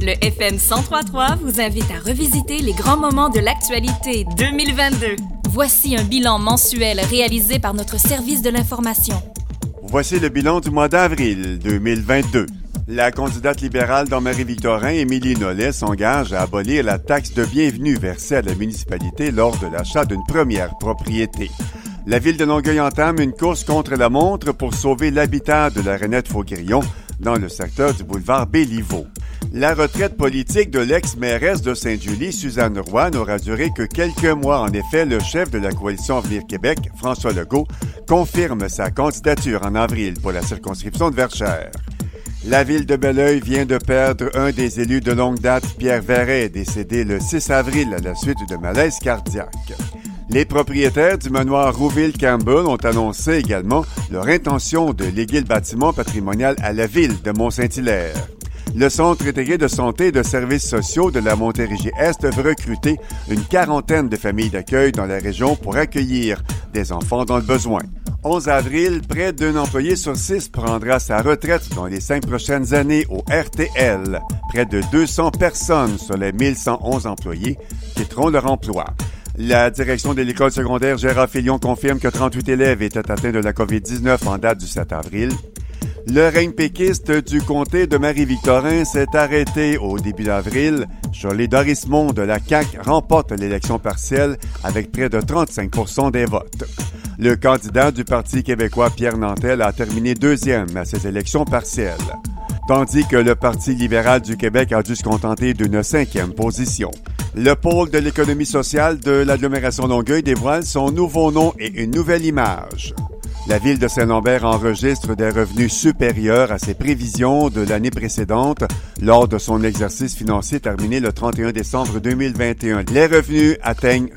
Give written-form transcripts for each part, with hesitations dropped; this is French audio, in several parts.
Le FM 103.3 vous invite à revisiter les grands moments de l'actualité 2022. Voici un bilan mensuel réalisé par notre service de l'information. Voici le bilan du mois d'avril 2022. La candidate libérale dans Marie-Victorin, Émilie Nollet, s'engage à abolir la taxe de bienvenue versée à la municipalité lors de l'achat d'une première propriété. La ville de Longueuil entame une course contre la montre pour sauver l'habitat de la Renette Faugrillon dans le secteur du boulevard Béliveau. La retraite politique de l'ex-mairesse de Sainte-Julie, Suzanne Roy, n'aura duré que quelques mois. En effet, le chef de la coalition Avenir Québec, François Legault, confirme sa candidature en avril pour la circonscription de Verchères. La ville de Belleuil vient de perdre un des élus de longue date, Pierre Verret, décédé le 6 avril à la suite de malaise cardiaque. Les propriétaires du manoir Rouville-Campbell ont annoncé également leur intention de léguer le bâtiment patrimonial à la ville de Mont-Saint-Hilaire. Le Centre intégré de santé et de services sociaux de la Montérégie-Est veut recruter une quarantaine de familles d'accueil dans la région pour accueillir des enfants dans le besoin. 11 avril, près d'un employé sur 6 prendra sa retraite dans les 5 prochaines années au RTL. Près de 200 personnes sur les 1111 employés quitteront leur emploi. La direction de l'école secondaire Gérard Filion confirme que 38 élèves étaient atteints de la COVID-19 en date du 7 avril. Le règne péquiste du comté de Marie-Victorin s'est arrêté au début d'avril. Shirley Dorismond de la CAQ remporte l'élection partielle avec près de 35 % des votes. Le candidat du Parti québécois, Pierre Nantel, a terminé deuxième à ces élections partielles, tandis que le Parti libéral du Québec a dû se contenter d'une 5e position. Le pôle de l'économie sociale de l'agglomération Longueuil dévoile son nouveau nom et une nouvelle image. La ville de Saint-Lambert enregistre des revenus supérieurs à ses prévisions de l'année précédente lors de son exercice financier terminé le 31 décembre 2021. Les revenus atteignent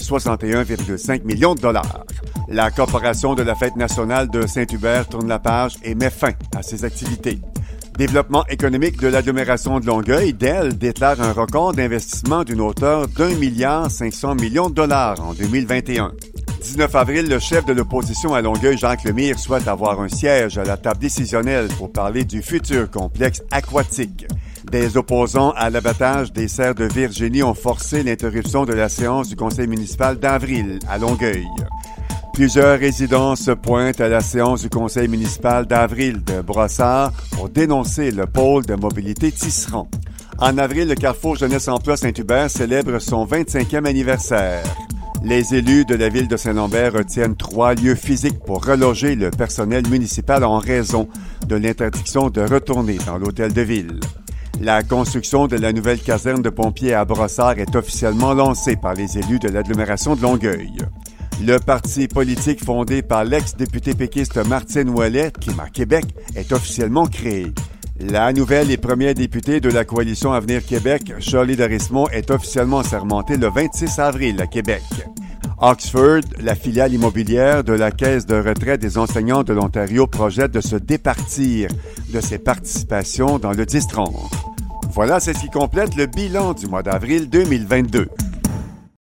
61,5 millions de dollars. La Corporation de la Fête nationale de Saint-Hubert tourne la page et met fin à ses activités. Développement économique de l'agglomération de Longueuil, DEL, déclare un record d'investissement d'une hauteur d'1,5 milliard de dollars en 2021. 19 avril, le chef de l'opposition à Longueuil, Jacques Lemire, souhaite avoir un siège à la table décisionnelle pour parler du futur complexe aquatique. Des opposants à l'abattage des cerfs de Virginie ont forcé l'interruption de la séance du conseil municipal d'avril à Longueuil. Plusieurs résidents se pointent à la séance du conseil municipal d'avril de Brossard pour dénoncer le pôle de mobilité Tisserand. En avril, le Carrefour Jeunesse Emploi Saint-Hubert célèbre son 25e anniversaire. Les élus de la ville de Saint-Lambert retiennent 3 lieux physiques pour reloger le personnel municipal en raison de l'interdiction de retourner dans l'hôtel de ville. La construction de la nouvelle caserne de pompiers à Brossard est officiellement lancée par les élus de l'agglomération de Longueuil. Le parti politique fondé par l'ex-député péquiste Martine Ouellet, Climat Québec, est officiellement créé. La nouvelle et première députée de la coalition Avenir Québec, Shirley Dorismond, est officiellement assermentée le 26 avril à Québec. Oxford, la filiale immobilière de la Caisse de retraite des enseignants de l'Ontario, projette de se départir de ses participations dans le 10-30. Voilà, c'est ce qui complète le bilan du mois d'avril 2022.